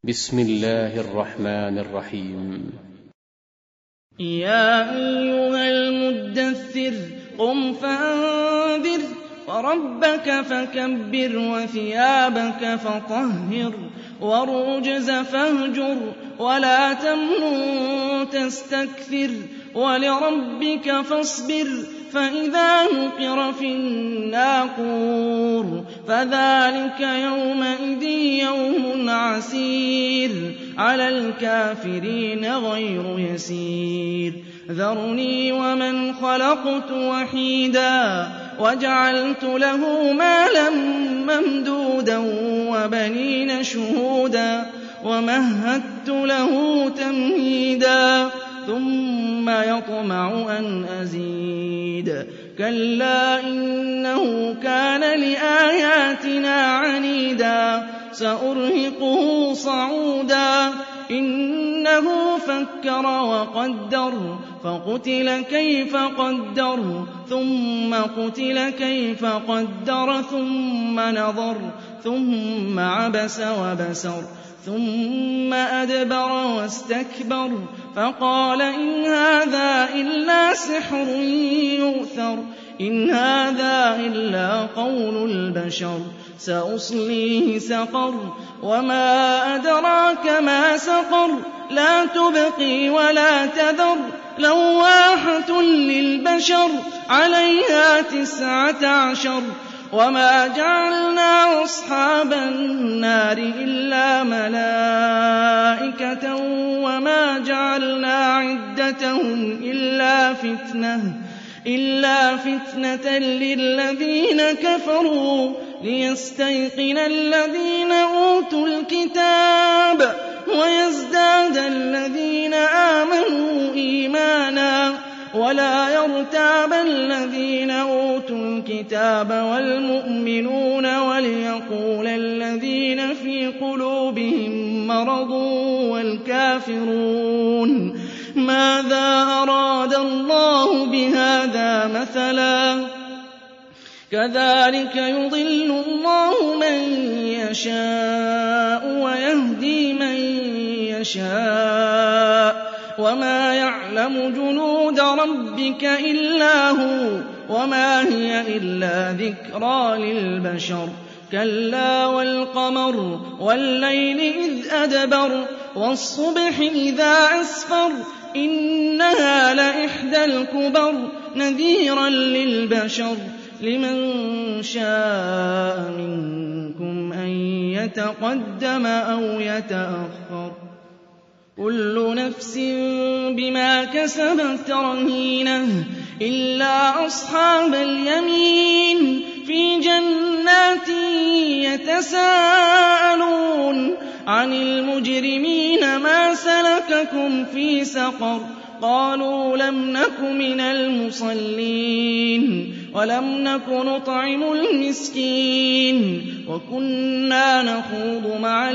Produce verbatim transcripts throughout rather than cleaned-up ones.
بسم الله الرحمن الرحيم. يا أيها المدثر قم فأنذر وربك فكبر وثيابك فطهر والرجز فاهجر ولا تمنن تستكثر ولربك فاصبر فإذا نقر في الناقور فذلك يومئذ يوم عسير على الكافرين غير يسير ذرني ومن خلقت وحيدا وجعلت له مالا ممدودا وبنين شهودا ومهدت له تمهيدا ثم يطمع أن أزيد كلا إنه كان لآياتنا عنيدا سأرهقه صعودا إنه فكر وقدر فقتل كيف قدر ثم قتل كيف قدر ثم نظر ثم عبس وبسر ثم أدبر واستكبر فقال إن هذا إلا سحر يؤثر إن هذا إلا قول البشر سأصليه سقر وما أدراك ما سقر لا تبقي ولا تذر لواحة للبشر عليها تسعة عشر وما جعلنا أصحاب النار إلا ملائكة وما جعلنا عدتهم إلا فتنة إلا فتنة للذين كفروا ليستيقن الذين أوتوا الكتاب ويزداد الذين آمنوا إيمانا ولا يرتاب الذين أوتوا الكتاب والمؤمنون وليقول الذين في قلوبهم مرض والكافرون ماذا أراد الله بهذا مثلا كذلك يضل الله من يشاء ويهدي من يشاء وما يعلم جنود ربك إلا هو وما هي إلا ذكرى للبشر كلا والقمر والليل إذ أدبر والصبح إذا أسفر إنها لإحدى الكبر نذيرا للبشر لمن شاء منكم أن يتقدم أو يتأخر كل نفس بما كسبت رهينة إلا أصحاب اليمين في جنات يتساءلون عن المجرمين ما سلككم في سقر قالوا لم نك من المصلين ولم نك نطعم المسكين وكنا نخوض مع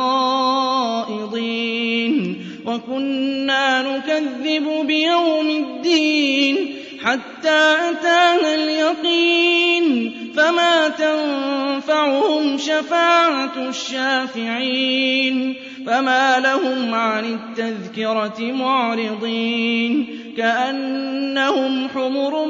الخائضين وكنا نكذب بيوم الدين حتى أتانا اليقين فما تنفعهم شفاعة الشافعين فما لهم عن التذكرة معرضين كأنهم حمر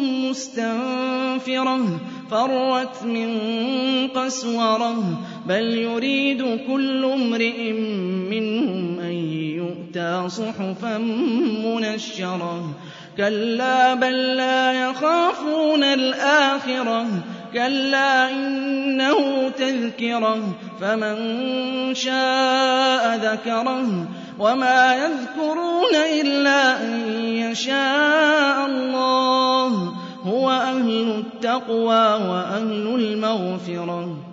مستنفرة فرت من قسورة بل يريد كل امرئ منهم أن يؤتى صحفا منشرة كلا بل لا يخافون الآخرة كلا إنه تذكرة فمن شاء ذكره وما يذكرون إلا أن يشاء الله هو أهل التقوى وأهل المغفرة